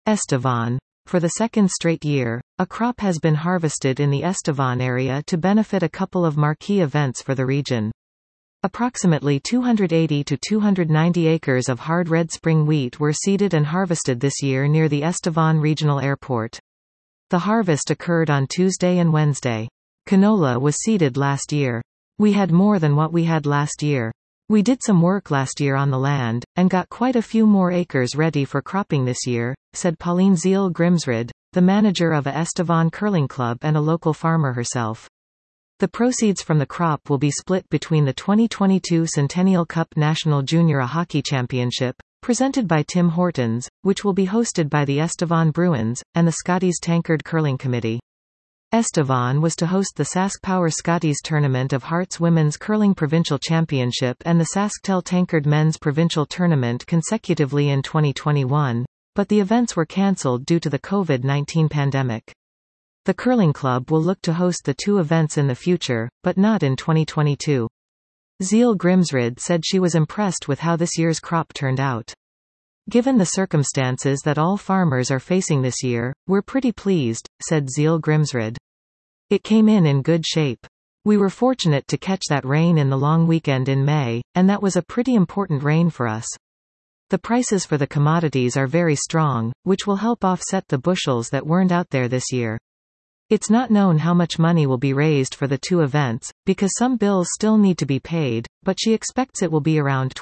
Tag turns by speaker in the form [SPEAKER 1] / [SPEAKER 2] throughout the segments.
[SPEAKER 1] Estevan. For the second straight year, a crop has been harvested in the Estevan area to benefit a couple of marquee events for the region. Approximately 280 to 290 acres of hard red spring wheat were seeded and harvested this year near the Estevan Regional Airport. The harvest occurred on Tuesday and Wednesday. Canola was seeded last year. We had more than what we had last year. We did some work last year on the land, and got quite a few more acres ready for cropping this year, said Pauline Zeal Grimsrud, the manager of a Estevan curling club and a local farmer herself. The proceeds from the crop will be split between the 2022 Centennial Cup National Junior Hockey Championship, presented by Tim Hortons, which will be hosted by the Estevan Bruins, and the Scotties Tankard Curling Committee. Estevan was to host the SaskPower Scotties Tournament of Hearts Women's Curling Provincial Championship and the SaskTel Tankard Men's Provincial Tournament consecutively in 2021, but the events were cancelled due to the COVID-19 pandemic. The curling club will look to host the two events in the future, but not in 2022. Zeal Grimsrud said she was impressed with how this year's crop turned out. Given the circumstances that all farmers are facing this year, we're pretty pleased, said Zeal Grimsrud. It came in good shape. We were fortunate to catch that rain in the long weekend in May, and that was a pretty important rain for us. The prices for the commodities are very strong, which will help offset the bushels that weren't out there this year. It's not known how much money will be raised for the two events, because some bills still need to be paid, but she expects it will be around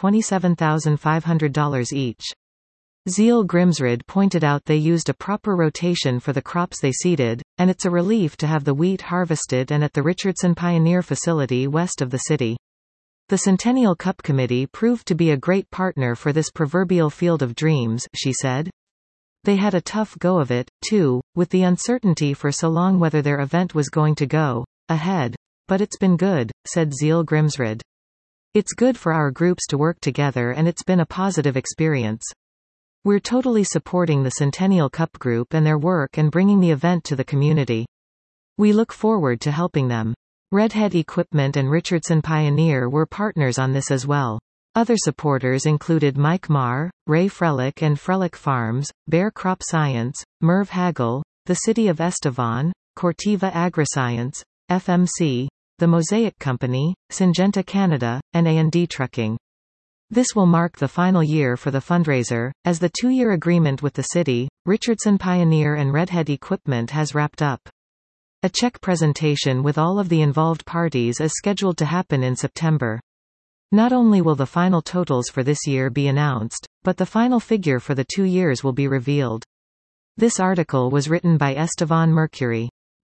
[SPEAKER 1] $27,500 each. Zeal Grimsrud pointed out they used a proper rotation for the crops they seeded, and it's a relief to have the wheat harvested and at the Richardson Pioneer facility west of the city. The Centennial Cup Committee proved to be a great partner for this proverbial field of dreams, she said. They had a tough go of it, too, with the uncertainty for so long whether their event was going to go ahead. But it's been good, said Zeal Grimsrud. It's good for our groups to work together and it's been a positive experience. We're totally supporting the Centennial Cup Group and their work and bringing the event to the community. We look forward to helping them. Redhead Equipment and Richardson Pioneer were partners on this as well. Other supporters included Mike Marr, Ray Frelick and Frelick Farms, Bear Crop Science, Merv Hagel, the City of Estevan, Corteva Agriscience, FMC, the Mosaic Company, Syngenta Canada, and A&D Trucking. This will mark the final year for the fundraiser, as the two-year agreement with the city, Richardson Pioneer and Redhead Equipment has wrapped up. A check presentation with all of the involved parties is scheduled to happen in September. Not only will the final totals for this year be announced, but the final figure for the 2 years will be revealed. This article was written by Estevan Mercury.